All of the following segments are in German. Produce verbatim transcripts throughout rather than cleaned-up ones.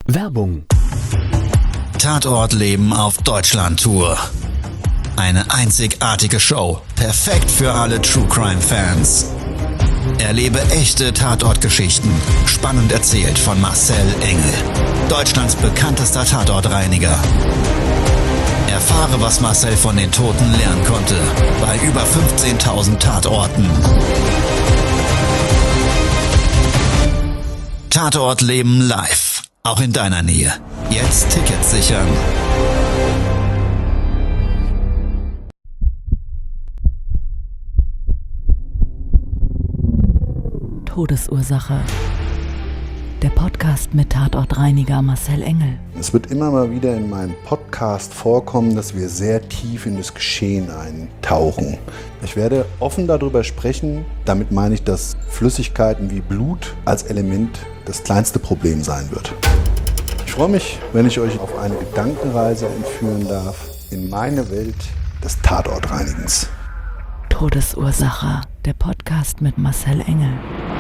Werbung. Tatortleben auf Deutschland-Tour. Eine einzigartige Show, perfekt für alle True-Crime-Fans. Erlebe echte Tatortgeschichten, spannend erzählt von Marcel Engel, Deutschlands bekanntester Tatortreiniger. Erfahre, was Marcel von den Toten lernen konnte, bei über fünfzehntausend Tatorten. Tatortleben live, auch in deiner Nähe. Jetzt Tickets sichern. Todesursache. Der Podcast mit Tatortreiniger Marcel Engel. Es wird immer mal wieder in meinem Podcast vorkommen, dass wir sehr tief in das Geschehen eintauchen. Ich werde offen darüber sprechen. Damit meine ich, dass Flüssigkeiten wie Blut als Element das kleinste Problem sein wird. Ich freue mich, wenn ich euch auf eine Gedankenreise entführen darf in meine Welt des Tatortreinigens. Todesursache. Der Podcast mit Marcel Engel.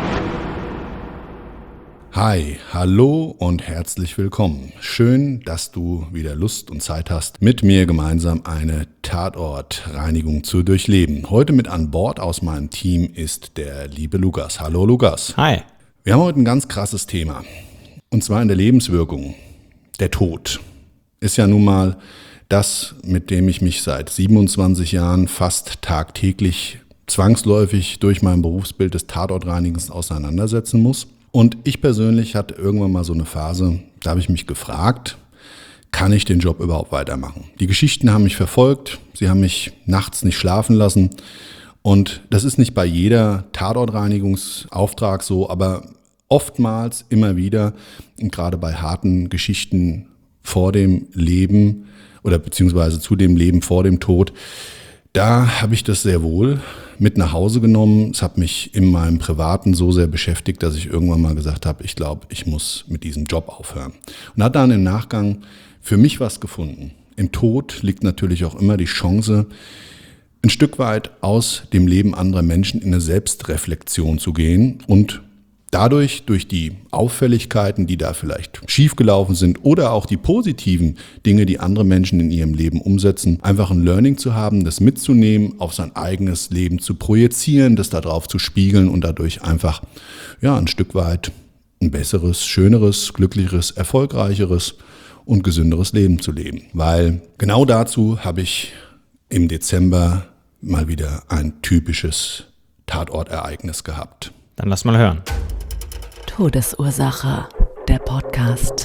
Hi, hallo und herzlich willkommen. Schön, dass du wieder Lust und Zeit hast, mit mir gemeinsam eine Tatortreinigung zu durchleben. Heute mit an Bord aus meinem Team ist der liebe Lukas. Hallo Lukas. Hi. Wir haben heute ein ganz krasses Thema. Und zwar in der Lebenswirkung. Der Tod ist ja nun mal das, mit dem ich mich seit siebenundzwanzig Jahren fast tagtäglich zwangsläufig durch mein Berufsbild des Tatortreinigens auseinandersetzen muss. Und ich persönlich hatte irgendwann mal so eine Phase, da habe ich mich gefragt, kann ich den Job überhaupt weitermachen? Die Geschichten haben mich verfolgt, sie haben mich nachts nicht schlafen lassen. Und das ist nicht bei jeder Tatortreinigungsauftrag so, aber oftmals immer wieder, und gerade bei harten Geschichten vor dem Leben oder beziehungsweise zu dem Leben vor dem Tod, da habe ich das sehr wohl mit nach Hause genommen. Es hat mich in meinem Privaten so sehr beschäftigt, dass ich irgendwann mal gesagt habe, ich glaube, ich muss mit diesem Job aufhören. Und hat dann im Nachgang für mich was gefunden. Im Tod liegt natürlich auch immer die Chance, ein Stück weit aus dem Leben anderer Menschen in eine Selbstreflexion zu gehen und dadurch, durch die Auffälligkeiten, die da vielleicht schiefgelaufen sind oder auch die positiven Dinge, die andere Menschen in ihrem Leben umsetzen, einfach ein Learning zu haben, das mitzunehmen, auf sein eigenes Leben zu projizieren, das darauf zu spiegeln und dadurch einfach ja ein Stück weit ein besseres, schöneres, glücklicheres, erfolgreicheres und gesünderes Leben zu leben. Weil genau dazu habe ich im Dezember mal wieder ein typisches Tatortereignis gehabt. Dann lass mal hören. Todesursache. Der Podcast.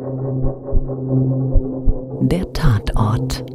Der Tatort.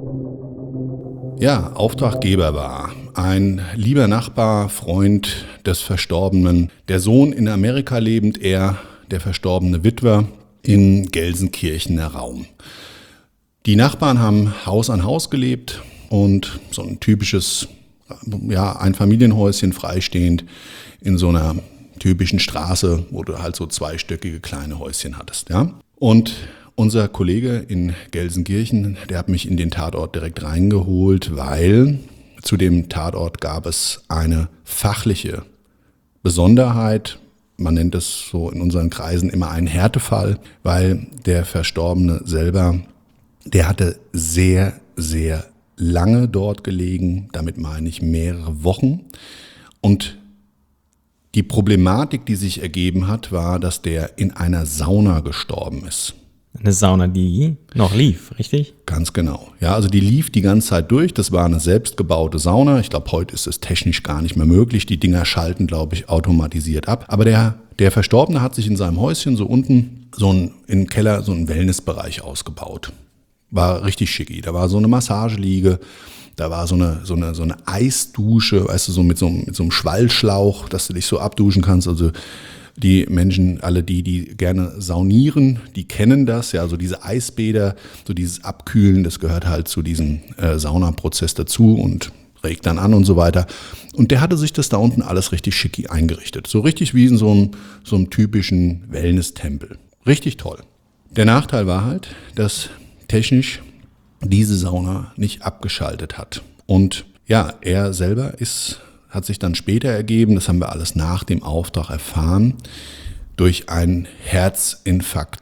Ja, Auftraggeber war ein lieber Nachbar, Freund des Verstorbenen, der Sohn in Amerika lebend, er, der verstorbene Witwer, in Gelsenkirchener Raum. Die Nachbarn haben Haus an Haus gelebt und so ein typisches, ja, Einfamilienhäuschen freistehend in so einer typischen Straße, wo du halt so zweistöckige kleine Häuschen hattest, ja. Und unser Kollege in Gelsenkirchen, der hat mich in den Tatort direkt reingeholt, weil zu dem Tatort gab es eine fachliche Besonderheit. Man nennt es so in unseren Kreisen immer einen Härtefall, weil der Verstorbene selber, der hatte sehr, sehr lange dort gelegen, damit meine ich mehrere Wochen. Und die Problematik, die sich ergeben hat, war, dass der in einer Sauna gestorben ist. Eine Sauna, die noch lief, richtig? Ganz genau. Ja, also die lief die ganze Zeit durch. Das war eine selbstgebaute Sauna. Ich glaube, heute ist es technisch gar nicht mehr möglich. Die Dinger schalten, glaube ich, automatisiert ab. Aber der, der Verstorbene hat sich in seinem Häuschen so unten, so ein, im Keller, so einen Wellnessbereich ausgebaut. War richtig schicki. Da war so eine Massageliege. Da war so eine, so eine, so eine Eisdusche, weißt du, so mit so, einem, mit so einem Schwallschlauch, dass du dich so abduschen kannst. Also die Menschen, alle die, die gerne saunieren, die kennen das. Ja, also diese Eisbäder, so dieses Abkühlen, das gehört halt zu diesem äh, Saunaprozess dazu und regt dann an und so weiter. Und der hatte sich das da unten alles richtig schicki eingerichtet. So richtig wie in so einem, so einem typischen Wellness-Tempel. Richtig toll. Der Nachteil war halt, dass technisch diese Sauna nicht abgeschaltet hat. Und ja, er selber ist, hat sich dann später ergeben, das haben wir alles nach dem Auftrag erfahren, durch einen Herzinfarkt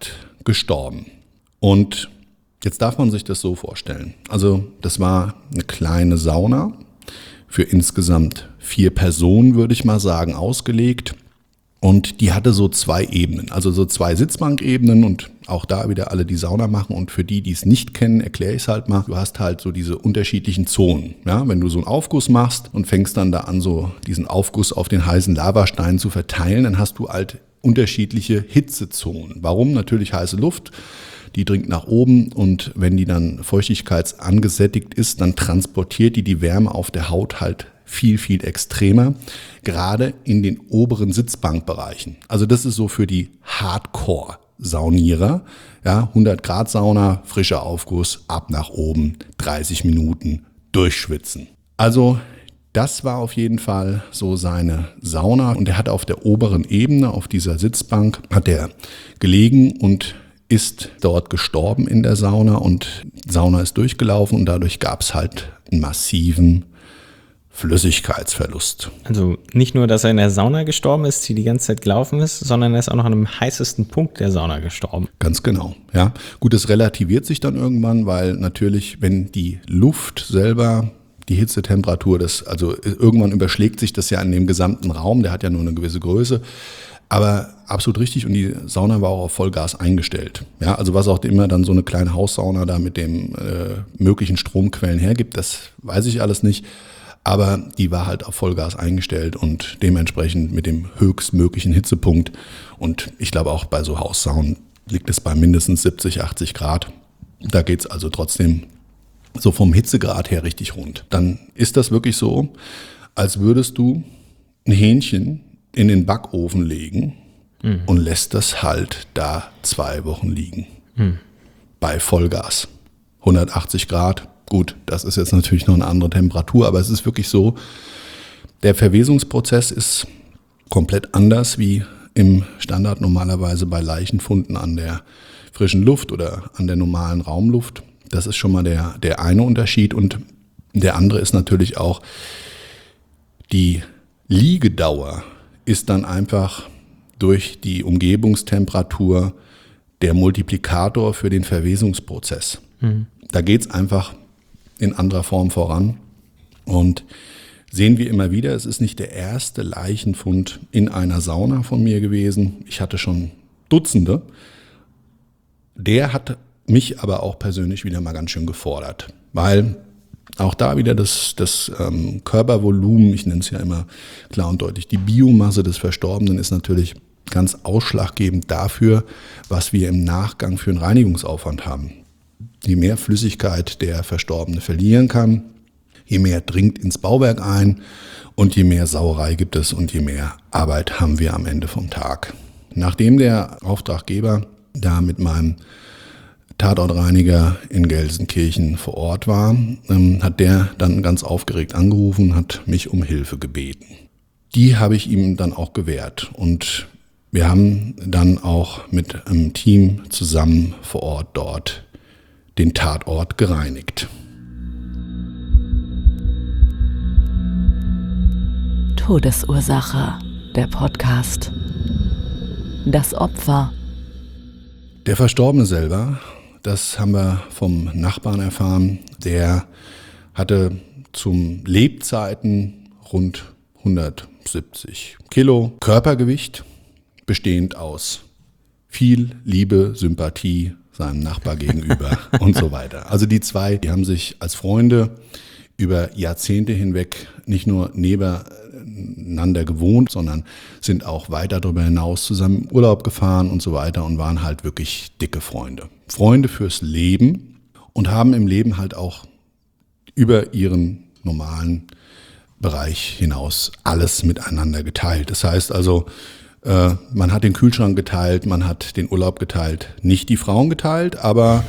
gestorben. Und jetzt darf man sich das so vorstellen. Also das war eine kleine Sauna, für insgesamt vier Personen, würde ich mal sagen, ausgelegt. Und die hatte so zwei Ebenen, also so zwei Sitzbankebenen und auch da wieder alle, die Sauna machen. Und für die, die es nicht kennen, erkläre ich es halt mal. Du hast halt so diese unterschiedlichen Zonen. Ja, wenn du so einen Aufguss machst und fängst dann da an, so diesen Aufguss auf den heißen Lavastein zu verteilen, dann hast du halt unterschiedliche Hitzezonen. Warum? Natürlich heiße Luft. Die dringt nach oben und wenn die dann feuchtigkeitsangesättigt ist, dann transportiert die die Wärme auf der Haut halt viel, viel extremer, gerade in den oberen Sitzbankbereichen. Also das ist so für die Hardcore-Saunierer. Ja, hundert Grad Sauna, frischer Aufguss, ab nach oben, dreißig Minuten durchschwitzen. Also das war auf jeden Fall so seine Sauna und er hat auf der oberen Ebene, auf dieser Sitzbank, hat er gelegen und ist dort gestorben in der Sauna und die Sauna ist durchgelaufen und dadurch gab es halt einen massiven Flüssigkeitsverlust. Also nicht nur, dass er in der Sauna gestorben ist, die die ganze Zeit gelaufen ist, sondern er ist auch noch an dem heißesten Punkt der Sauna gestorben. Ganz genau, ja. Gut, das relativiert sich dann irgendwann, weil natürlich, wenn die Luft selber, die Hitzetemperatur, das, also irgendwann überschlägt sich das ja in dem gesamten Raum, der hat ja nur eine gewisse Größe. Aber absolut richtig und die Sauna war auch auf Vollgas eingestellt. Ja, also was auch immer dann so eine kleine Haussauna da mit den äh, möglichen Stromquellen hergibt, das weiß ich alles nicht. Aber die war halt auf Vollgas eingestellt und dementsprechend mit dem höchstmöglichen Hitzepunkt. Und ich glaube auch bei so Haussaunen liegt es bei mindestens siebzig, achtzig Grad. Da geht es also trotzdem so vom Hitzegrad her richtig rund. Dann ist das wirklich so, als würdest du ein Hähnchen in den Backofen legen mhm. und lässt das halt da zwei Wochen liegen. Mhm. Bei Vollgas. hundertachtzig Grad. Gut, das ist jetzt natürlich noch eine andere Temperatur, aber es ist wirklich so, der Verwesungsprozess ist komplett anders wie im Standard normalerweise bei Leichenfunden an der frischen Luft oder an der normalen Raumluft. Das ist schon mal der, der eine Unterschied und der andere ist natürlich auch, die Liegedauer ist dann einfach durch die Umgebungstemperatur der Multiplikator für den Verwesungsprozess. Mhm. Da geht es einfach in anderer Form voran. Und sehen wir immer wieder, es ist nicht der erste Leichenfund in einer Sauna von mir gewesen. Ich hatte schon Dutzende. Der hat mich aber auch persönlich wieder mal ganz schön gefordert, weil auch da wieder das, das ähm, Körpervolumen, ich nenne es ja immer klar und deutlich, die Biomasse des Verstorbenen ist natürlich ganz ausschlaggebend dafür, was wir im Nachgang für einen Reinigungsaufwand haben. Je mehr Flüssigkeit der Verstorbene verlieren kann, je mehr dringt ins Bauwerk ein und je mehr Sauerei gibt es und je mehr Arbeit haben wir am Ende vom Tag. Nachdem der Auftraggeber da mit meinem Tatortreiniger in Gelsenkirchen vor Ort war, ähm, hat der dann ganz aufgeregt angerufen, hat mich um Hilfe gebeten. Die habe ich ihm dann auch gewährt und wir haben dann auch mit einem Team zusammen vor Ort dort den Tatort gereinigt. Todesursache, der Podcast. Das Opfer. Der Verstorbene selber, das haben wir vom Nachbarn erfahren, der hatte zum Lebzeiten rund hundertsiebzig Kilo Körpergewicht, bestehend aus viel Liebe, Sympathie seinem Nachbar gegenüber und so weiter. Also die zwei, die haben sich als Freunde über Jahrzehnte hinweg nicht nur nebeneinander gewohnt, sondern sind auch weiter darüber hinaus zusammen in Urlaub gefahren und so weiter und waren halt wirklich dicke Freunde. Freunde fürs Leben und haben im Leben halt auch über ihren normalen Bereich hinaus alles miteinander geteilt. Das heißt also, äh, man hat den Kühlschrank geteilt, man hat den Urlaub geteilt, nicht die Frauen geteilt, aber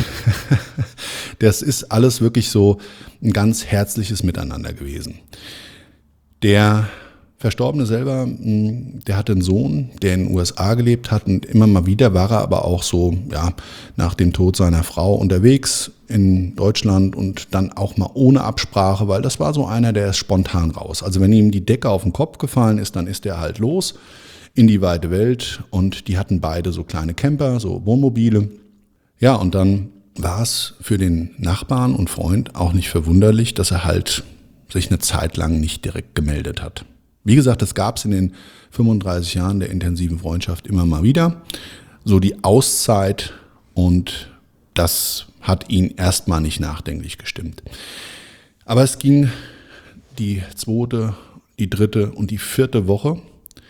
das ist alles wirklich so ein ganz herzliches Miteinander gewesen. Der Verstorbene selber, der hatte einen Sohn, der in den U S A gelebt hat und immer mal wieder war er aber auch so, ja, nach dem Tod seiner Frau unterwegs in Deutschland und dann auch mal ohne Absprache, weil das war so einer, der ist spontan raus. Also wenn ihm die Decke auf den Kopf gefallen ist, dann ist er halt los in die weite Welt und die hatten beide so kleine Camper, so Wohnmobile. Ja, und dann war es für den Nachbarn und Freund auch nicht verwunderlich, dass er halt sich eine Zeit lang nicht direkt gemeldet hat. Wie gesagt, das gab es in den fünfunddreißig Jahren der intensiven Freundschaft immer mal wieder. So die Auszeit, und das hat ihn erstmal nicht nachdenklich gestimmt. Aber es ging die zweite, die dritte und die vierte Woche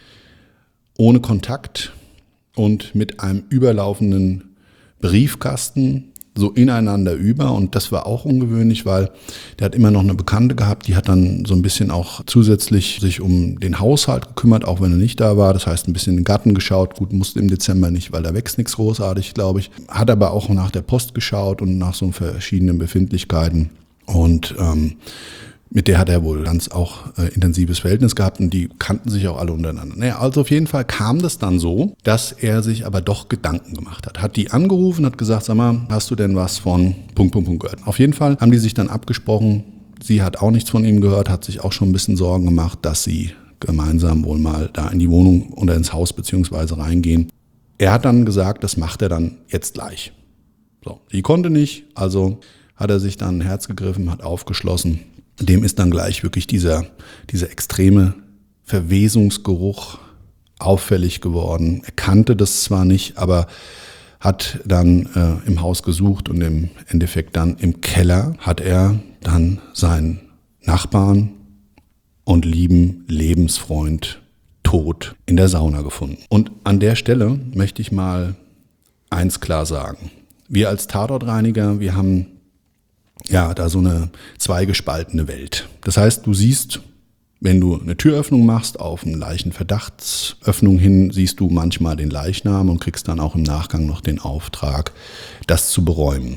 ohne Kontakt und mit einem überlaufenden Briefkasten so ineinander über, und das war auch ungewöhnlich, weil der hat immer noch eine Bekannte gehabt, die hat dann so ein bisschen auch zusätzlich sich um den Haushalt gekümmert, auch wenn er nicht da war, das heißt ein bisschen in den Garten geschaut, gut, musste im Dezember nicht, weil da wächst nichts großartig, glaube ich, hat aber auch nach der Post geschaut und nach so verschiedenen Befindlichkeiten, und ähm, mit der hat er wohl ganz auch äh, intensives Verhältnis gehabt, und die kannten sich auch alle untereinander. Naja, also auf jeden Fall kam das dann so, dass er sich aber doch Gedanken gemacht hat. Hat die angerufen, hat gesagt, sag mal, hast du denn was von Punkt, Punkt, Punkt gehört? Auf jeden Fall haben die sich dann abgesprochen. Sie hat auch nichts von ihm gehört, hat sich auch schon ein bisschen Sorgen gemacht, dass sie gemeinsam wohl mal da in die Wohnung oder ins Haus beziehungsweise reingehen. Er hat dann gesagt, das macht er dann jetzt gleich. So, die konnte nicht, also hat er sich dann ein Herz gegriffen, hat aufgeschlossen. Dem ist dann gleich wirklich dieser, dieser extreme Verwesungsgeruch auffällig geworden. Er kannte das zwar nicht, aber hat dann äh, im Haus gesucht, und im Endeffekt dann im Keller hat er dann seinen Nachbarn und lieben Lebensfreund tot in der Sauna gefunden. Und an der Stelle möchte ich mal eins klar sagen. Wir als Tatortreiniger, wir haben ja da so eine zweigespaltene Welt. Das heißt, du siehst, wenn du eine Türöffnung machst, auf eine Leichenverdachtsöffnung hin, siehst du manchmal den Leichnam und kriegst dann auch im Nachgang noch den Auftrag, das zu beräumen.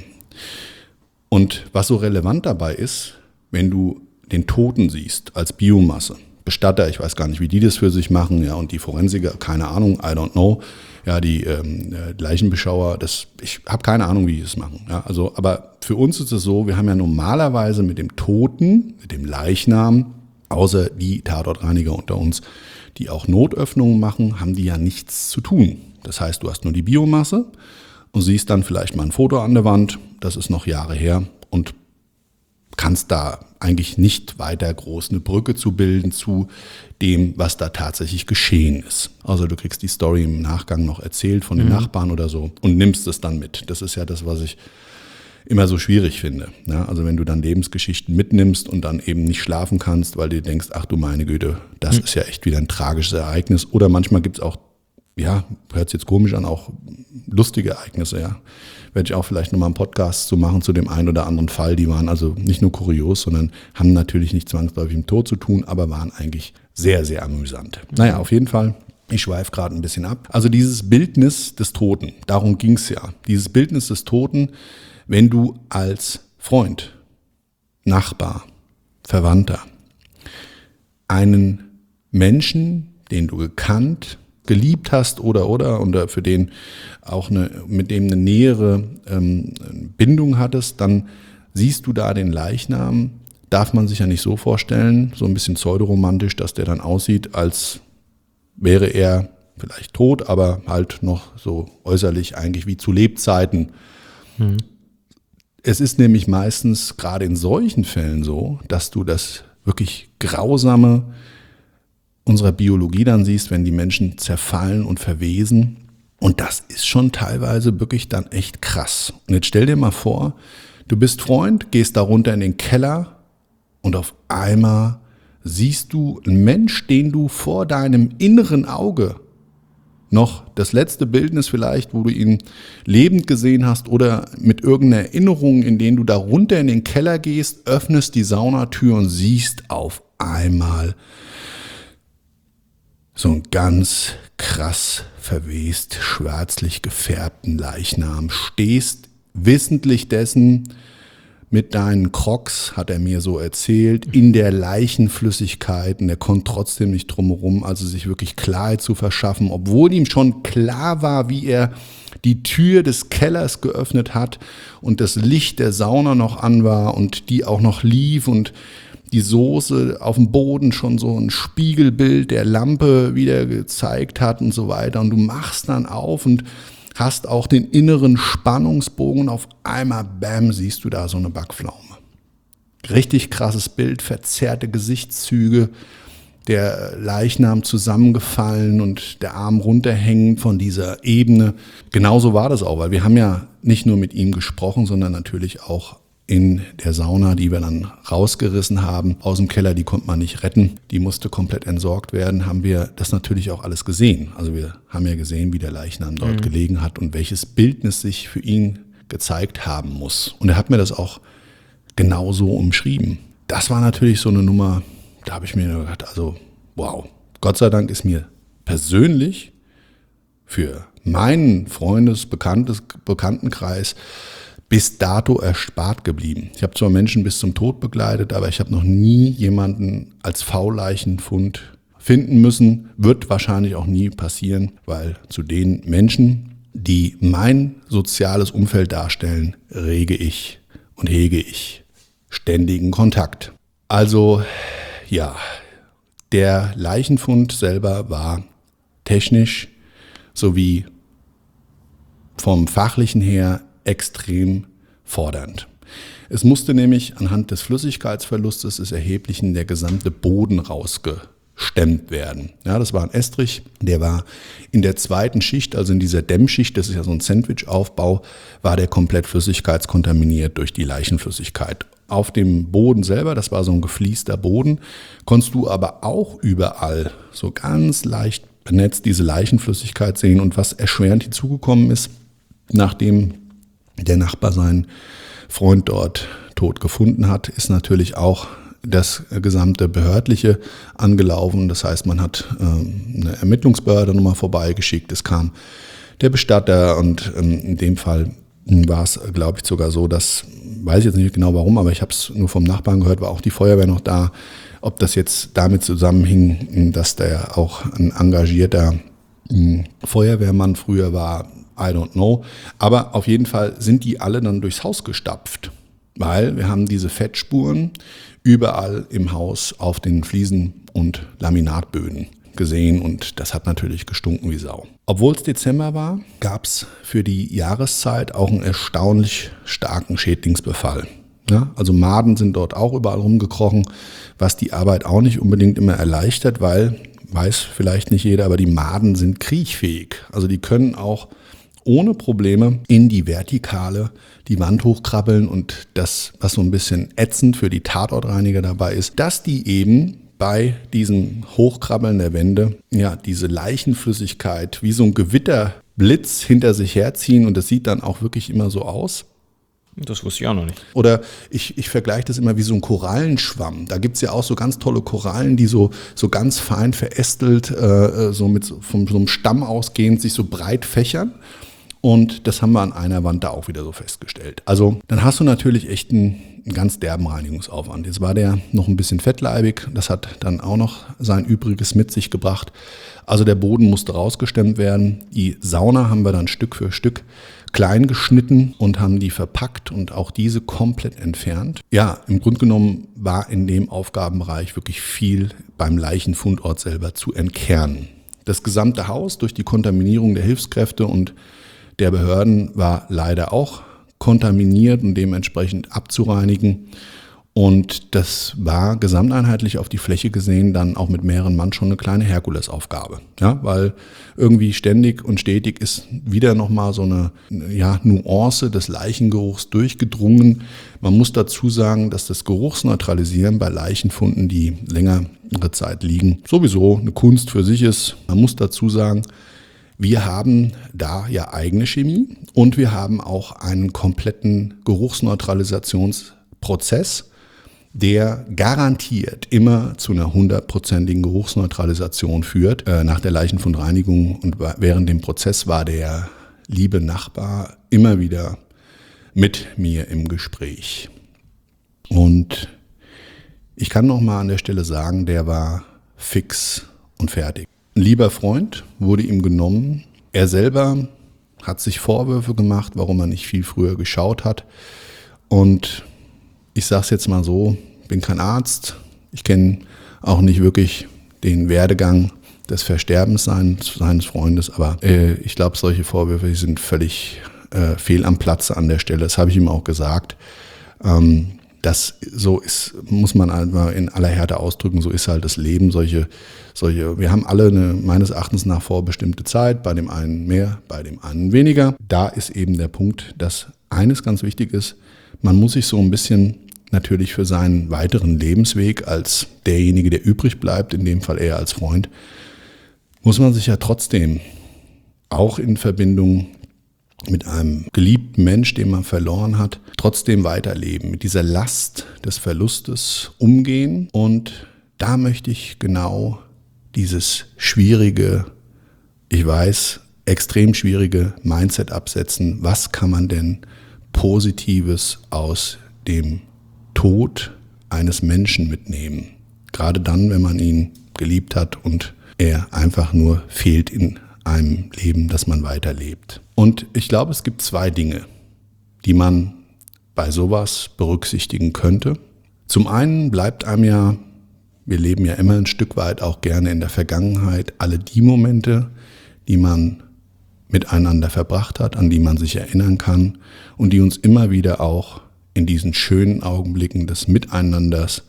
Und was so relevant dabei ist, wenn du den Toten siehst als Biomasse, Bestatter, ich weiß gar nicht, wie die das für sich machen, ja, und die Forensiker, keine Ahnung, I don't know, ja, die ähm, Leichenbeschauer, das, ich habe keine Ahnung, wie die das machen, ja, also, aber für uns ist es so, wir haben ja normalerweise mit dem Toten, mit dem Leichnam, außer die Tatortreiniger unter uns, die auch Notöffnungen machen, haben die ja nichts zu tun. Das heißt, du hast nur die Biomasse und siehst dann vielleicht mal ein Foto an der Wand, das ist noch Jahre her, und kannst da eigentlich nicht weiter groß eine Brücke zu bilden zu dem, was da tatsächlich geschehen ist. Also du kriegst die Story im Nachgang noch erzählt von den mhm. Nachbarn oder so und nimmst es dann mit. Das ist ja das, was ich immer so schwierig finde. Ja, also wenn du dann Lebensgeschichten mitnimmst und dann eben nicht schlafen kannst, weil du denkst, ach du meine Güte, das mhm. ist ja echt wieder ein tragisches Ereignis. Oder manchmal gibt es auch, ja, hört es jetzt komisch an, auch lustige Ereignisse, ja. Werde ich auch vielleicht nochmal einen Podcast zu machen zu dem einen oder anderen Fall. Die waren also nicht nur kurios, sondern haben natürlich nicht zwangsläufig mit dem Tod zu tun, aber waren eigentlich sehr, sehr amüsant. Naja, auf jeden Fall, ich schweife gerade ein bisschen ab. Also dieses Bildnis des Toten, darum ging es ja. Dieses Bildnis des Toten, wenn du als Freund, Nachbar, Verwandter einen Menschen, den du gekannt, geliebt hast oder oder oder für den auch eine, mit dem eine nähere ähm, Bindung hattest, dann siehst du da den Leichnam. Darf man sich ja nicht so vorstellen, so ein bisschen pseudoromantisch, dass der dann aussieht, als wäre er vielleicht tot, aber halt noch so äußerlich eigentlich wie zu Lebzeiten. Mhm. Es ist nämlich meistens gerade in solchen Fällen so, dass du das wirklich grausame unserer Biologie dann siehst, wenn die Menschen zerfallen und verwesen. Und das ist schon teilweise wirklich dann echt krass. Und jetzt stell dir mal vor, du bist Freund, gehst da runter in den Keller und auf einmal siehst du einen Mensch, den du vor deinem inneren Auge noch das letzte Bildnis vielleicht, wo du ihn lebend gesehen hast oder mit irgendeiner Erinnerung, in denen du da runter in den Keller gehst, öffnest die Saunatür und siehst auf einmal so einen ganz krass verwest, schwärzlich gefärbten Leichnam, stehst wissentlich dessen mit deinen Crocs, hat er mir so erzählt, in der Leichenflüssigkeit, und er konnte trotzdem nicht drumherum, also sich wirklich Klarheit zu verschaffen, obwohl ihm schon klar war, wie er die Tür des Kellers geöffnet hat und das Licht der Sauna noch an war und die auch noch lief und die Soße auf dem Boden schon so ein Spiegelbild der Lampe wieder gezeigt hat und so weiter. Und du machst dann auf und hast auch den inneren Spannungsbogen. Auf einmal, bam, siehst du da so eine Backpflaume. Richtig krasses Bild, verzerrte Gesichtszüge, der Leichnam zusammengefallen und der Arm runterhängend von dieser Ebene. Genauso war das auch, weil wir haben ja nicht nur mit ihm gesprochen, sondern natürlich auch in der Sauna, die wir dann rausgerissen haben aus dem Keller, die konnte man nicht retten, die musste komplett entsorgt werden, haben wir das natürlich auch alles gesehen. Also wir haben ja gesehen, wie der Leichnam dort mhm. gelegen hat und welches Bildnis sich für ihn gezeigt haben muss. Und er hat mir das auch genauso umschrieben. Das war natürlich so eine Nummer, da habe ich mir gedacht, also wow, Gott sei Dank ist mir persönlich für meinen Freundes-, Bekanntes-, Bekanntenkreis bis dato erspart geblieben. Ich habe zwar Menschen bis zum Tod begleitet, aber ich habe noch nie jemanden als V-Leichenfund finden müssen. Wird wahrscheinlich auch nie passieren, weil zu den Menschen, die mein soziales Umfeld darstellen, rege ich und hege ich ständigen Kontakt. Also ja, der Leichenfund selber war technisch sowie vom Fachlichen her extrem fordernd. Es musste nämlich anhand des Flüssigkeitsverlustes des Erheblichen der gesamte Boden rausgestemmt werden. Ja, das war ein Estrich, der war in der zweiten Schicht, also in dieser Dämmschicht, das ist ja so ein Sandwich-Aufbau, war der komplett flüssigkeitskontaminiert durch die Leichenflüssigkeit. Auf dem Boden selber, das war so ein gefliester Boden, konntest du aber auch überall so ganz leicht benetzt diese Leichenflüssigkeit sehen. Und was erschwerend hinzugekommen ist, nachdem der Nachbar seinen Freund dort tot gefunden hat, ist natürlich auch das gesamte Behördliche angelaufen. Das heißt, man hat ähm, eine Ermittlungsbehörde nochmal vorbeigeschickt. Es kam der Bestatter und ähm, in dem Fall war es, glaube ich, sogar so, dass, weiß ich jetzt nicht genau warum, aber ich habe es nur vom Nachbarn gehört, war auch die Feuerwehr noch da. Ob das jetzt damit zusammenhing, dass der auch ein engagierter mh, Feuerwehrmann früher war, I don't know. Aber auf jeden Fall sind die alle dann durchs Haus gestapft, weil wir haben diese Fettspuren überall im Haus auf den Fliesen und Laminatböden gesehen und das hat natürlich gestunken wie Sau. Obwohl es Dezember war, gab es für die Jahreszeit auch einen erstaunlich starken Schädlingsbefall. Ja, also Maden sind dort auch überall rumgekrochen, was die Arbeit auch nicht unbedingt immer erleichtert, weil, weiß vielleicht nicht jeder, aber die Maden sind kriechfähig. Also die können auch ohne Probleme in die Vertikale die Wand hochkrabbeln und das, was so ein bisschen ätzend für die Tatortreiniger dabei ist, dass die eben bei diesem Hochkrabbeln der Wände ja diese Leichenflüssigkeit wie so ein Gewitterblitz hinter sich herziehen und das sieht dann auch wirklich immer so aus. Das wusste ich auch noch nicht. Oder ich, ich vergleiche das immer wie so ein Korallenschwamm. Da gibt es ja auch so ganz tolle Korallen, die so, so ganz fein verästelt, äh, so mit so, von so einem Stamm ausgehend sich so breit fächern. Und das haben wir an einer Wand da auch wieder so festgestellt. Also dann hast du natürlich echt einen, einen ganz derben Reinigungsaufwand. Jetzt war der noch ein bisschen fettleibig. Das hat dann auch noch sein Übriges mit sich gebracht. Also der Boden musste rausgestemmt werden. Die Sauna haben wir dann Stück für Stück klein geschnitten und haben die verpackt und auch diese komplett entfernt. Ja, im Grunde genommen war in dem Aufgabenbereich wirklich viel beim Leichenfundort selber zu entkernen. Das gesamte Haus durch die Kontaminierung der Hilfskräfte und der Behörden war leider auch kontaminiert und dementsprechend abzureinigen. Und das war gesamteinheitlich auf die Fläche gesehen dann auch mit mehreren Mann schon eine kleine Herkulesaufgabe. Ja, weil irgendwie ständig und stetig ist wieder nochmal so eine ja, Nuance des Leichengeruchs durchgedrungen. Man muss dazu sagen, dass das Geruchsneutralisieren bei Leichenfunden, die längere Zeit liegen, sowieso eine Kunst für sich ist. Man muss dazu sagen, wir haben da ja eigene Chemie und wir haben auch einen kompletten Geruchsneutralisationsprozess, der garantiert immer zu einer hundertprozentigen Geruchsneutralisation führt. Äh, nach der Leichenfundreinigung und während dem Prozess war der liebe Nachbar immer wieder mit mir im Gespräch. Und ich kann noch mal an der Stelle sagen, der war fix und fertig. Ein lieber Freund wurde ihm genommen. Er selber hat sich Vorwürfe gemacht, warum er nicht viel früher geschaut hat. Und ich sage es jetzt mal so, bin kein Arzt, ich kenne auch nicht wirklich den Werdegang des Versterbens seines, seines Freundes, aber äh, ich glaube, solche Vorwürfe die sind völlig äh, fehl am Platze an der Stelle. Das habe ich ihm auch gesagt. Ähm, das so ist, muss man einfach in aller Härte ausdrücken, so ist halt das Leben. Solche, solche, wir haben alle eine meines Erachtens nach vorbestimmte Zeit, bei dem einen mehr, bei dem anderen weniger. Da ist eben der Punkt, dass eines ganz wichtig ist, man muss sich so ein bisschen natürlich für seinen weiteren Lebensweg als derjenige, der übrig bleibt, in dem Fall eher als Freund, muss man sich ja trotzdem auch in Verbindung mit einem geliebten Mensch, den man verloren hat, trotzdem weiterleben, mit dieser Last des Verlustes umgehen. Und da möchte ich genau dieses schwierige, ich weiß, extrem schwierige Mindset absetzen. Was kann man denn Positives aus dem Tod eines Menschen mitnehmen? Gerade dann, wenn man ihn geliebt hat und er einfach nur fehlt in einem Leben, das man weiterlebt. Und ich glaube, es gibt zwei Dinge, die man bei sowas berücksichtigen könnte. Zum einen bleibt einem ja, wir leben ja immer ein Stück weit auch gerne in der Vergangenheit, alle die Momente, die man miteinander verbracht hat, an die man sich erinnern kann und die uns immer wieder auch in diesen schönen Augenblicken des Miteinanders,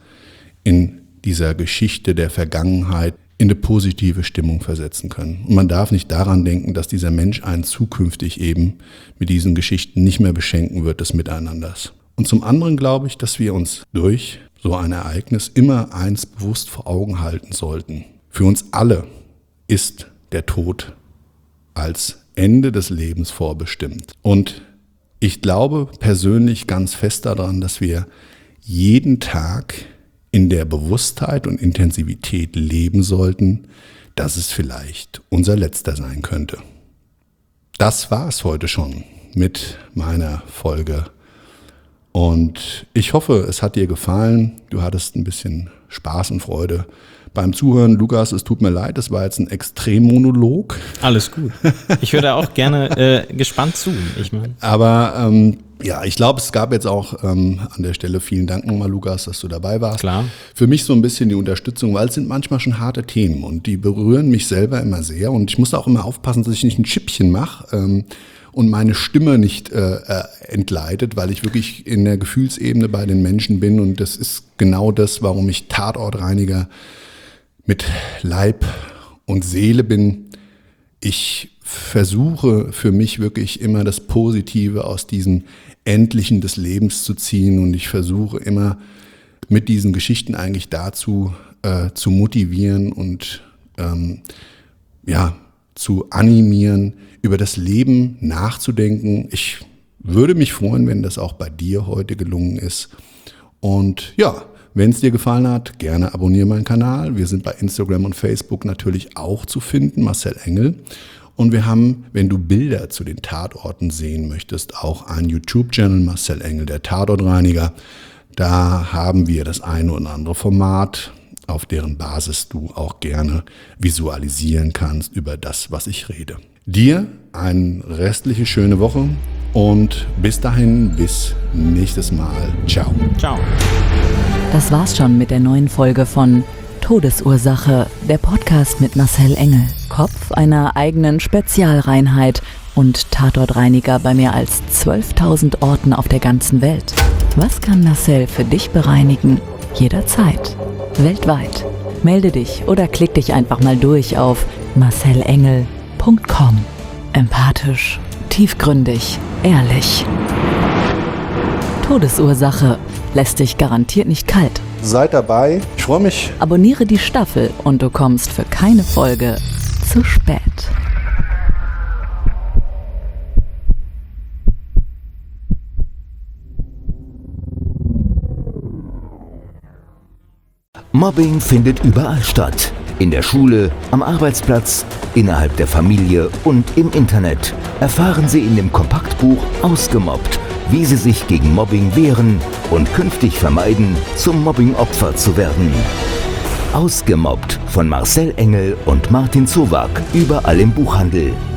in dieser Geschichte der Vergangenheit in eine positive Stimmung versetzen können. Und man darf nicht daran denken, dass dieser Mensch einen zukünftig eben mit diesen Geschichten nicht mehr beschenken wird des Miteinanders. Und zum anderen glaube ich, dass wir uns durch so ein Ereignis immer eins bewusst vor Augen halten sollten. Für uns alle ist der Tod als Ende des Lebens vorbestimmt. Und ich glaube persönlich ganz fest daran, dass wir jeden Tag in der Bewusstheit und Intensivität leben sollten, dass es vielleicht unser letzter sein könnte. Das war es heute schon mit meiner Folge. Und ich hoffe, es hat dir gefallen. Du hattest ein bisschen Spaß und Freude beim Zuhören. Lukas, es tut mir leid, das war jetzt ein Extremmonolog. Alles gut. Ich höre da auch gerne äh, gespannt zu. Ich mein. Aber ähm, ja, ich glaube, es gab jetzt auch ähm, an der Stelle vielen Dank nochmal, Lukas, dass du dabei warst. Klar. Für mich so ein bisschen die Unterstützung, weil es sind manchmal schon harte Themen und die berühren mich selber immer sehr. Und ich muss auch immer aufpassen, dass ich nicht ein Schippchen mache ähm, und meine Stimme nicht äh, äh, entgleitet, weil ich wirklich in der Gefühlsebene bei den Menschen bin. Und das ist genau das, warum ich Tatortreiniger mit Leib und Seele bin. Ich versuche für mich wirklich immer das Positive aus diesen Endlichen des Lebens zu ziehen und ich versuche immer mit diesen Geschichten eigentlich dazu äh, zu motivieren und ähm, ja, zu animieren, über das Leben nachzudenken. Ich würde mich freuen, wenn das auch bei dir heute gelungen ist. Und ja, wenn es dir gefallen hat, gerne abonniere meinen Kanal. Wir sind bei Instagram und Facebook natürlich auch zu finden, Marcel Engel. Und wir haben, wenn du Bilder zu den Tatorten sehen möchtest, auch einen YouTube-Channel, Marcel Engel, der Tatortreiniger. Da haben wir das eine oder andere Format, auf deren Basis du auch gerne visualisieren kannst über das, was ich rede. Dir eine restliche schöne Woche und bis dahin, bis nächstes Mal. Ciao. Ciao. Das war's schon mit der neuen Folge von Todesursache, der Podcast mit Marcel Engel. Kopf einer eigenen Spezialreinheit und Tatortreiniger bei mehr als zwölftausend Orten auf der ganzen Welt. Was kann Marcel für dich bereinigen? Jederzeit. Weltweit. Melde dich oder klick dich einfach mal durch auf marcel engel punkt com. Empathisch, tiefgründig, ehrlich. Todesursache lässt dich garantiert nicht kalt. Seid dabei. Ich freue mich. Abonniere die Staffel und du kommst für keine Folge zu spät. Mobbing findet überall statt. In der Schule, am Arbeitsplatz, innerhalb der Familie und im Internet. Erfahren Sie in dem Kompaktbuch Ausgemobbt, wie Sie sich gegen Mobbing wehren und künftig vermeiden, zum Mobbing-Opfer zu werden. Ausgemobbt von Marcel Engel und Martin Zowak, überall im Buchhandel.